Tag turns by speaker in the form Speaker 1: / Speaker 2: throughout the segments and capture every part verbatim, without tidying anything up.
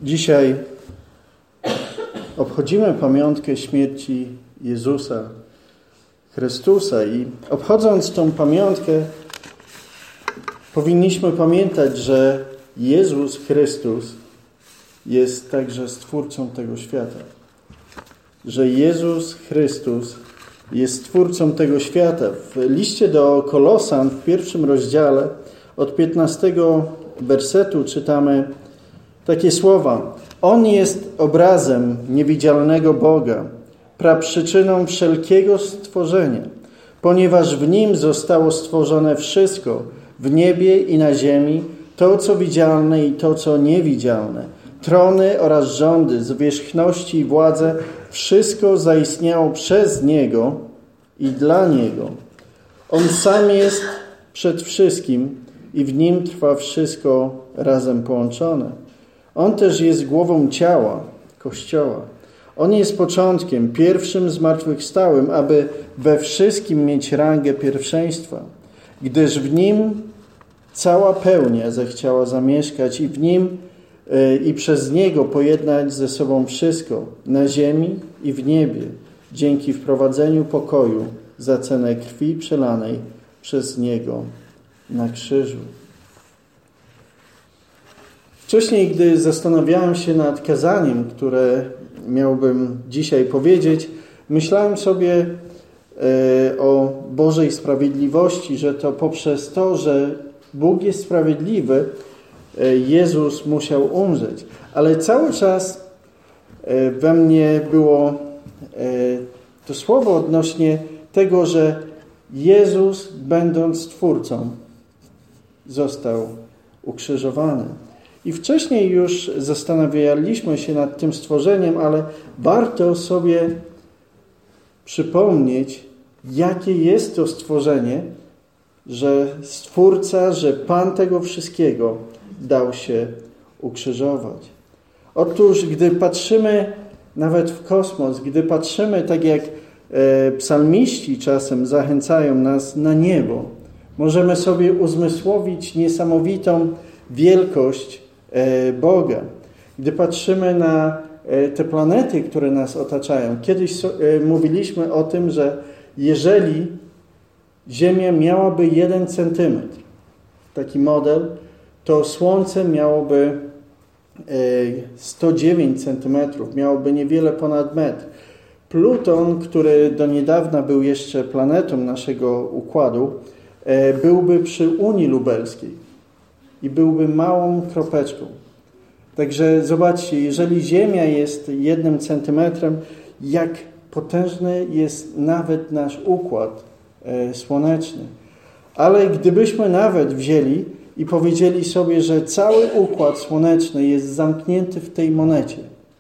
Speaker 1: Dzisiaj obchodzimy pamiątkę śmierci Jezusa Chrystusa i obchodząc tą pamiątkę powinniśmy pamiętać, że Jezus Chrystus jest także Stwórcą tego świata. Że Jezus Chrystus jest Stwórcą tego świata. W liście do Kolosan w pierwszym rozdziale od piętnastego wersetu czytamy takie słowa. On jest obrazem niewidzialnego Boga, praprzyczyną wszelkiego stworzenia, ponieważ w Nim zostało stworzone wszystko, w niebie i na ziemi, to co widzialne i to co niewidzialne, trony oraz rządy, zwierzchności i władze, wszystko zaistniało przez Niego i dla Niego. On sam jest przed wszystkim i w Nim trwa wszystko razem połączone. On też jest głową ciała, Kościoła. On jest początkiem, pierwszym zmartwychwstałym, aby we wszystkim mieć rangę pierwszeństwa, gdyż w Nim cała pełnia zechciała zamieszkać i w Nim yy, i przez Niego pojednać ze sobą wszystko, na ziemi i w niebie, dzięki wprowadzeniu pokoju za cenę krwi przelanej przez Niego na krzyżu. Wcześniej, gdy zastanawiałem się nad kazaniem, które miałbym dzisiaj powiedzieć, myślałem sobie e, o Bożej sprawiedliwości, że to poprzez to, że Bóg jest sprawiedliwy, e, Jezus musiał umrzeć. Ale cały czas e, we mnie było e, to słowo odnośnie tego, że Jezus, będąc Twórcą, został ukrzyżowany. I wcześniej już zastanawialiśmy się nad tym stworzeniem, ale warto sobie przypomnieć, jakie jest to stworzenie, że Stwórca, że Pan tego wszystkiego dał się ukrzyżować. Otóż, gdy patrzymy nawet w kosmos, gdy patrzymy tak jak e, psalmiści czasem zachęcają nas na niebo, możemy sobie uzmysłowić niesamowitą wielkość Boga. Gdy patrzymy na te planety, które nas otaczają, kiedyś mówiliśmy o tym, że jeżeli Ziemia miałaby jeden centymetr, taki model, to Słońce miałoby sto dziewięć centymetrów, miałoby niewiele ponad metr. Pluton, który do niedawna był jeszcze planetą naszego układu, byłby przy Unii Lubelskiej i byłby małą kropeczką. Także zobaczcie, jeżeli Ziemia jest jednym centymetrem, jak potężny jest nawet nasz układ e, słoneczny. Ale gdybyśmy nawet wzięli i powiedzieli sobie, że cały układ słoneczny jest zamknięty w tej monecie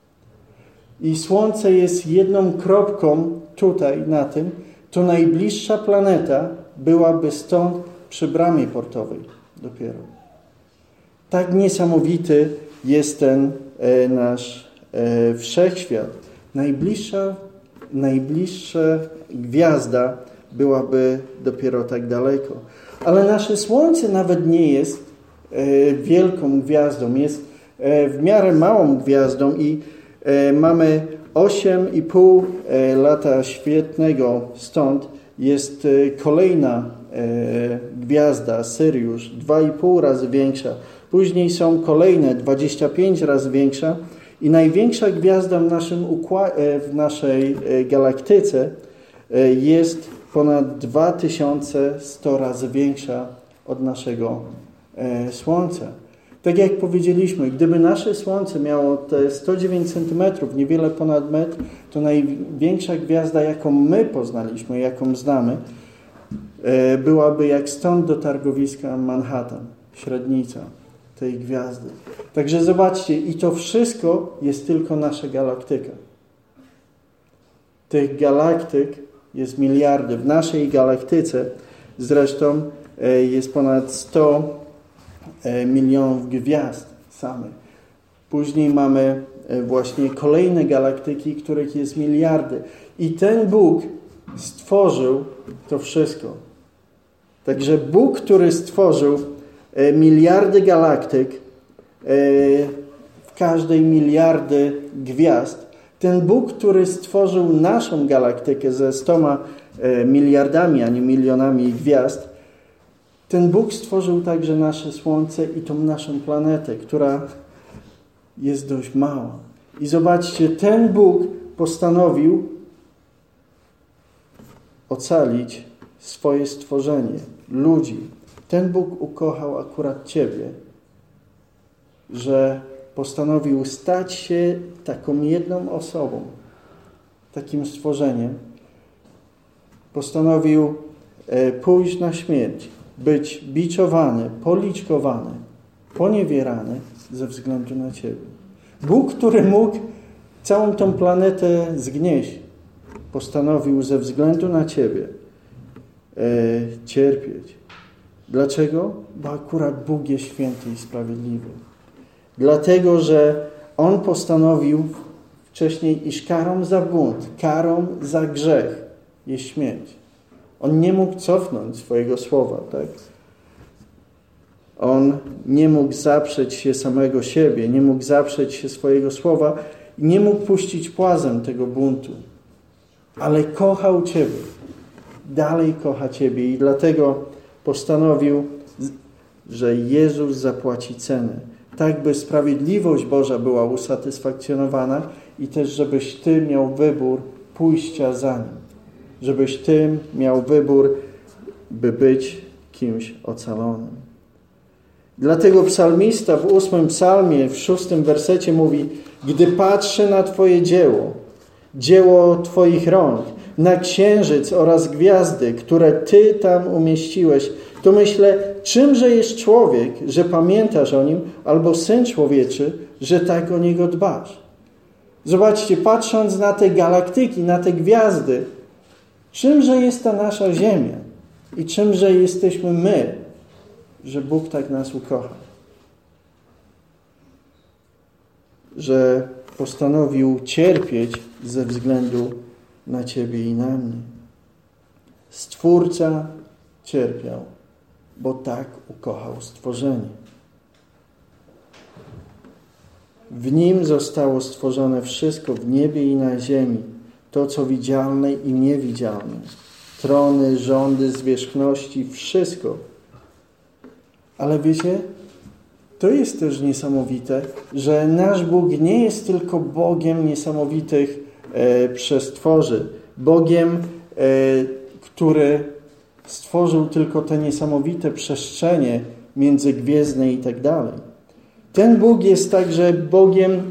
Speaker 1: i Słońce jest jedną kropką tutaj na tym, to najbliższa planeta byłaby stąd przy bramie portowej dopiero. Tak niesamowity jest ten e, nasz e, wszechświat. Najbliższa, najbliższa gwiazda byłaby dopiero tak daleko. Ale nasze Słońce nawet nie jest e, wielką gwiazdą. Jest e, w miarę małą gwiazdą i e, mamy osiem i pół e, lata świetnego stąd jest e, kolejna e, gwiazda, Syriusz, dwa i pół razy większa. Później są kolejne, dwadzieścia pięć razy większa i największa gwiazda w, naszym ukła- w naszej galaktyce jest ponad dwa tysiące sto razy większa od naszego Słońca. Tak jak powiedzieliśmy, gdyby nasze Słońce miało te sto dziewięć centymetrów, niewiele ponad metr, to największa gwiazda, jaką my poznaliśmy, jaką znamy, byłaby jak stąd do targowiska Manhattan, średnica tej gwiazdy. Także zobaczcie, i to wszystko jest tylko nasza galaktyka. Tych galaktyk jest miliardy. W naszej galaktyce zresztą jest ponad sto milionów gwiazd samych. Później mamy właśnie kolejne galaktyki, których jest miliardy. I ten Bóg stworzył to wszystko. Także Bóg, który stworzył miliardy galaktyk, każdej miliardy gwiazd. Ten Bóg, który stworzył naszą galaktykę ze stoma e, miliardami, a nie milionami gwiazd, ten Bóg stworzył także nasze Słońce i tą naszą planetę, która jest dość mała. I zobaczcie, ten Bóg postanowił ocalić swoje stworzenie, ludzi. Ten Bóg ukochał akurat Ciebie, że postanowił stać się taką jedną osobą, takim stworzeniem. Postanowił e, pójść na śmierć, być biczowany, policzkowany, poniewierany ze względu na Ciebie. Bóg, który mógł całą tą planetę zgnieść, postanowił ze względu na Ciebie e, cierpieć. Dlaczego? Bo akurat Bóg jest święty i sprawiedliwy. Dlatego, że On postanowił wcześniej, iż karą za bunt, karą za grzech jest śmierć. On nie mógł cofnąć swojego słowa, tak? On nie mógł zaprzeć się samego siebie, nie mógł zaprzeć się swojego słowa i nie mógł puścić płazem tego buntu. Ale kochał Ciebie. Dalej kocha Ciebie i dlatego postanowił, że Jezus zapłaci cenę. Tak, by sprawiedliwość Boża była usatysfakcjonowana i też, żebyś Ty miał wybór pójścia za Nim. Żebyś Ty miał wybór, by być kimś ocalonym. Dlatego psalmista w ósmym psalmie, w szóstym wersecie mówi: gdy patrzę na Twoje dzieło, dzieło Twoich rąk, na księżyc oraz gwiazdy, które Ty tam umieściłeś, to myślę, czymże jest człowiek, że pamiętasz o nim, albo syn człowieczy, że tak o niego dbasz. Zobaczcie, patrząc na te galaktyki, na te gwiazdy, czymże jest ta nasza Ziemia i czymże jesteśmy my, że Bóg tak nas ukocha. Że postanowił cierpieć ze względu na Ciebie i na mnie. Stwórca cierpiał, bo tak ukochał stworzenie. W Nim zostało stworzone wszystko w niebie i na ziemi, to co widzialne i niewidzialne. Trony, rządy, zwierzchności, wszystko. Ale wiecie, to jest też niesamowite, że nasz Bóg nie jest tylko Bogiem niesamowitych e, przestworzy. Bogiem, e, który stworzył tylko te niesamowite przestrzenie międzygwiezdne i tak dalej. Ten Bóg jest także Bogiem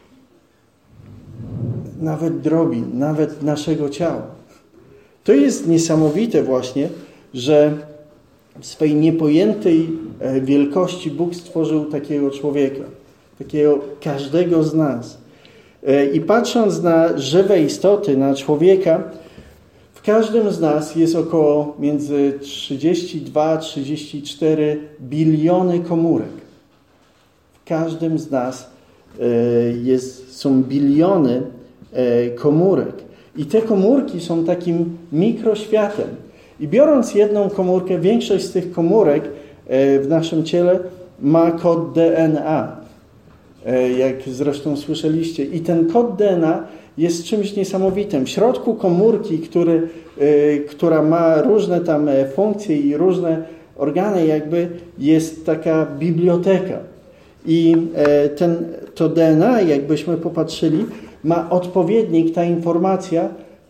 Speaker 1: nawet drobin, nawet naszego ciała. To jest niesamowite właśnie, że w swej niepojętej wielkości Bóg stworzył takiego człowieka, takiego każdego z nas. I patrząc na żywe istoty, na człowieka, w każdym z nas jest około między trzydzieści dwa a trzydzieści cztery biliony komórek. W każdym z nas jest, są biliony komórek. I te komórki są takim mikroświatem. I biorąc jedną komórkę, większość z tych komórek w naszym ciele ma kod D N A. Jak zresztą słyszeliście. I ten kod D N A jest czymś niesamowitym. W środku komórki, który, która ma różne tam funkcje i różne organy, jakby jest taka biblioteka. I ten, to D N A, jakbyśmy popatrzyli, ma odpowiednik, ta informacja,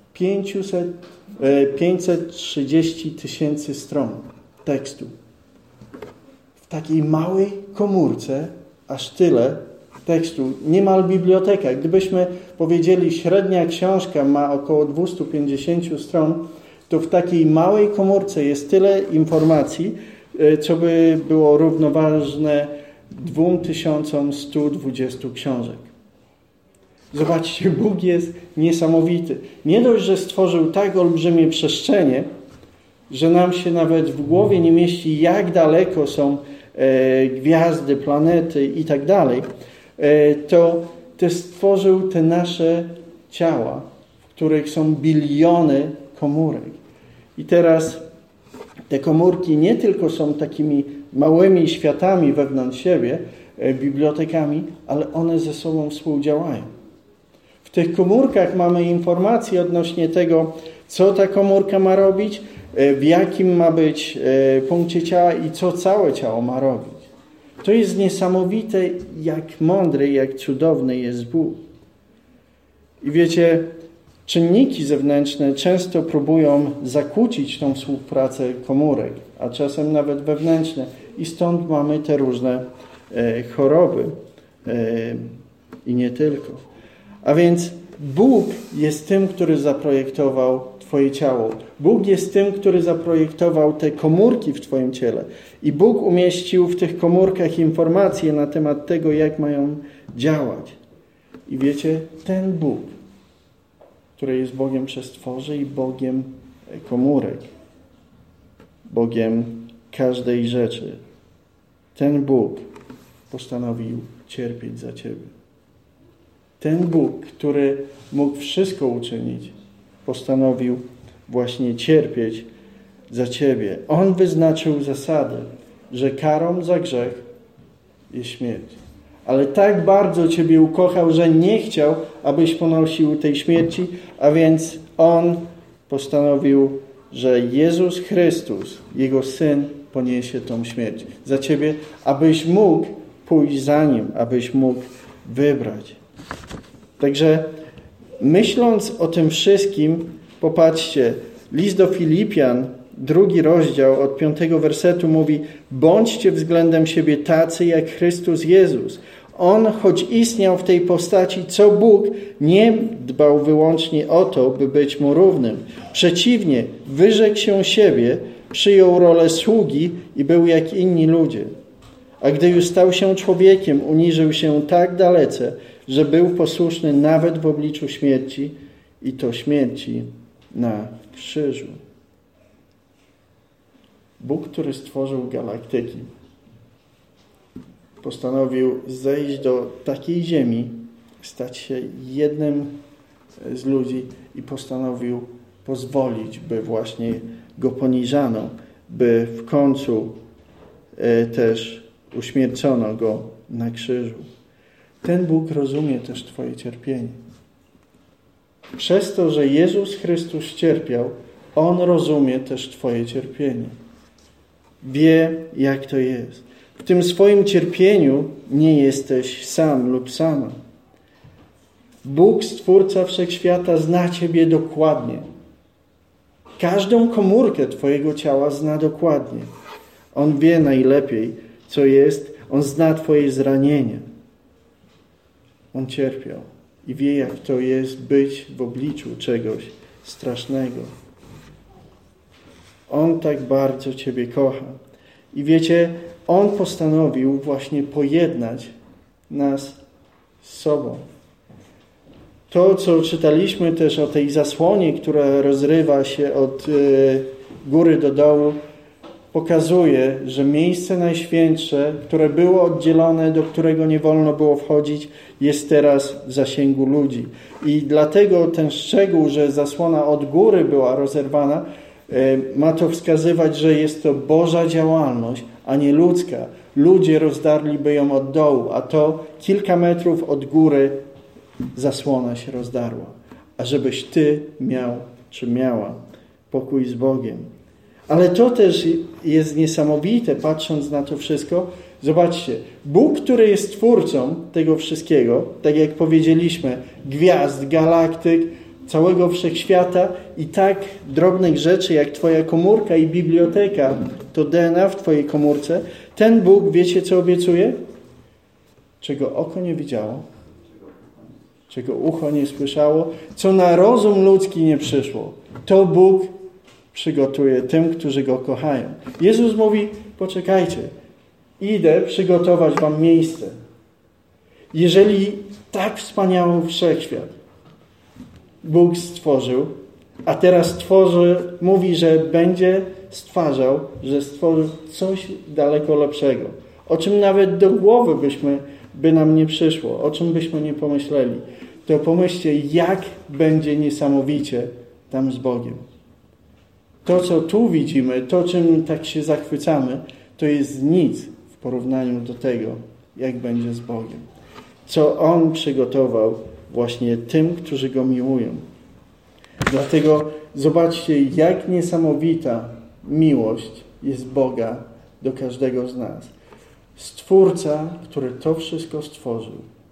Speaker 1: pięćset trzydzieści tysięcy stron tekstu. W takiej małej komórce aż tyle tekstu, niemal biblioteka. Gdybyśmy powiedzieli, średnia książka ma około dwieście pięćdziesiąt stron, to w takiej małej komórce jest tyle informacji, co by było równoważne dwa tysiące sto dwadzieścia książek. Zobaczcie, Bóg jest niesamowity. Nie dość, że stworzył tak olbrzymie przestrzenie, że nam się nawet w głowie nie mieści, jak daleko są e, gwiazdy, planety i tak dalej, e, to też stworzył te nasze ciała, w których są biliony komórek. I teraz te komórki nie tylko są takimi małymi światami wewnątrz siebie, bibliotekami, ale one ze sobą współdziałają. W tych komórkach mamy informacje odnośnie tego, co ta komórka ma robić, w jakim ma być punkcie ciała i co całe ciało ma robić. To jest niesamowite, jak mądry, jak cudowny jest Bóg. I wiecie, czynniki zewnętrzne często próbują zakłócić tą współpracę komórek, a czasem nawet wewnętrzne. I stąd mamy te różne e, choroby e, i nie tylko. A więc Bóg jest tym, który zaprojektował Twoje ciało. Bóg jest tym, który zaprojektował te komórki w Twoim ciele. I Bóg umieścił w tych komórkach informacje na temat tego, jak mają działać. I wiecie, ten Bóg, który jest Bogiem przestworzy i Bogiem komórek, Bogiem każdej rzeczy, ten Bóg postanowił cierpieć za Ciebie. Ten Bóg, który mógł wszystko uczynić, postanowił właśnie cierpieć za Ciebie. On wyznaczył zasadę, że karą za grzech jest śmierć. Ale tak bardzo Ciebie ukochał, że nie chciał, abyś ponosił tej śmierci, a więc On postanowił, że Jezus Chrystus, Jego Syn, poniesie tą śmierć za Ciebie, abyś mógł pójść za Nim, abyś mógł wybrać. Także myśląc o tym wszystkim, popatrzcie, list do Filipian, drugi rozdział od piątego wersetu mówi: bądźcie względem siebie tacy jak Chrystus Jezus. On, choć istniał w tej postaci, co Bóg, nie dbał wyłącznie o to, by być Mu równym. Przeciwnie, wyrzekł się siebie, przyjął rolę sługi i był jak inni ludzie. A gdy już stał się człowiekiem, uniżył się tak dalece, że był posłuszny nawet w obliczu śmierci, i to śmierci na krzyżu. Bóg, który stworzył galaktyki, postanowił zejść do takiej ziemi, stać się jednym z ludzi i postanowił pozwolić, by właśnie go poniżano, by w końcu też uśmiercono go na krzyżu. Ten Bóg rozumie też Twoje cierpienie. Przez to, że Jezus Chrystus cierpiał, On rozumie też Twoje cierpienie. Wie, jak to jest. W tym swoim cierpieniu nie jesteś sam lub sama. Bóg, Stwórca Wszechświata, zna Ciebie dokładnie. Każdą komórkę Twojego ciała zna dokładnie. On wie najlepiej, co jest. On zna Twoje zranienia. On cierpiał i wie, jak to jest być w obliczu czegoś strasznego. On tak bardzo Ciebie kocha. I wiecie, On postanowił właśnie pojednać nas z sobą. To, co czytaliśmy też o tej zasłonie, która rozrywa się od y, góry do dołu, pokazuje, że miejsce najświętsze, które było oddzielone, do którego nie wolno było wchodzić, jest teraz w zasięgu ludzi. I dlatego ten szczegół, że zasłona od góry była rozerwana, ma to wskazywać, że jest to Boża działalność, a nie ludzka. Ludzie rozdarliby ją od dołu, a to kilka metrów od góry zasłona się rozdarła. A żebyś Ty miał, czy miała pokój z Bogiem. Ale to też jest niesamowite, patrząc na to wszystko. Zobaczcie, Bóg, który jest Twórcą tego wszystkiego, tak jak powiedzieliśmy, gwiazd, galaktyk, całego wszechświata i tak drobnych rzeczy, jak Twoja komórka i biblioteka, to D N A w Twojej komórce, ten Bóg, wiecie, co obiecuje? Czego oko nie widziało, czego ucho nie słyszało, co na rozum ludzki nie przyszło. To Bóg przygotuje tym, którzy Go kochają. Jezus mówi, poczekajcie, idę przygotować wam miejsce. Jeżeli tak wspaniały wszechświat Bóg stworzył, a teraz tworzy, mówi, że będzie stwarzał, że stworzył coś daleko lepszego, o czym nawet do głowy byśmy, by nam nie przyszło, o czym byśmy nie pomyśleli, to pomyślcie, jak będzie niesamowicie tam z Bogiem. To, co tu widzimy, to, czym tak się zachwycamy, to jest nic w porównaniu do tego, jak będzie z Bogiem. Co On przygotował właśnie tym, którzy Go miłują. Dlatego zobaczcie, jak niesamowita miłość jest Boga do każdego z nas. Stwórca, który to wszystko stworzył,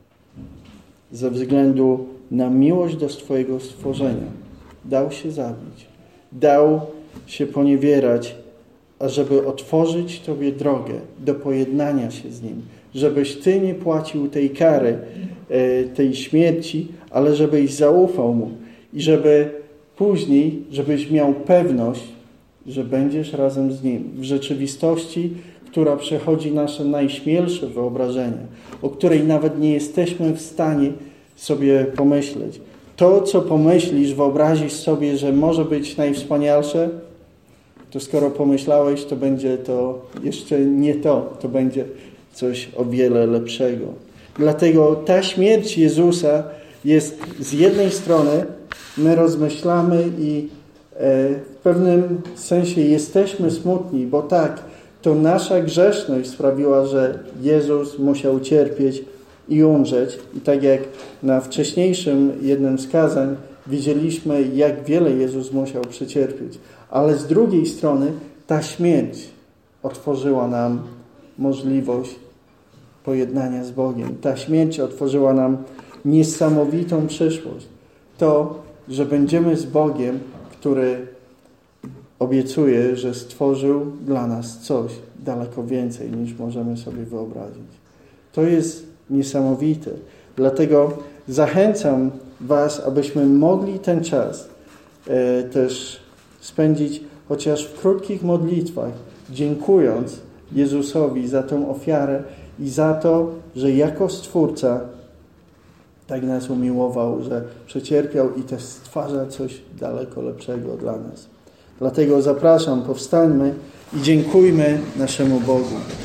Speaker 1: ze względu na miłość do swojego stworzenia, dał się zabić. Dał się poniewierać, ażeby otworzyć Tobie drogę do pojednania się z Nim. Żebyś Ty nie płacił tej kary, tej śmierci, ale żebyś zaufał Mu. I żeby później, żebyś miał pewność, że będziesz razem z Nim. W rzeczywistości, która przechodzi nasze najśmielsze wyobrażenia, o której nawet nie jesteśmy w stanie sobie pomyśleć. To, co pomyślisz, wyobrazisz sobie, że może być najwspanialsze, to skoro pomyślałeś, to będzie to jeszcze nie to. To będzie coś o wiele lepszego. Dlatego ta śmierć Jezusa jest z jednej strony, my rozmyślamy i w pewnym sensie jesteśmy smutni, bo tak, to nasza grzeszność sprawiła, że Jezus musiał cierpieć i umrzeć. I tak jak na wcześniejszym jednym z kazań widzieliśmy, jak wiele Jezus musiał przecierpieć. Ale z drugiej strony ta śmierć otworzyła nam możliwość pojednania z Bogiem. Ta śmierć otworzyła nam niesamowitą przyszłość. To, że będziemy z Bogiem, który obiecuje, że stworzył dla nas coś daleko więcej, niż możemy sobie wyobrazić. To jest niesamowite. Dlatego zachęcam Was, abyśmy mogli ten czas e, też spędzić chociaż w krótkich modlitwach, dziękując Jezusowi za tę ofiarę i za to, że jako Stwórca tak nas umiłował, że przecierpiał i też stwarza coś daleko lepszego dla nas. Dlatego zapraszam, powstańmy i dziękujmy naszemu Bogu.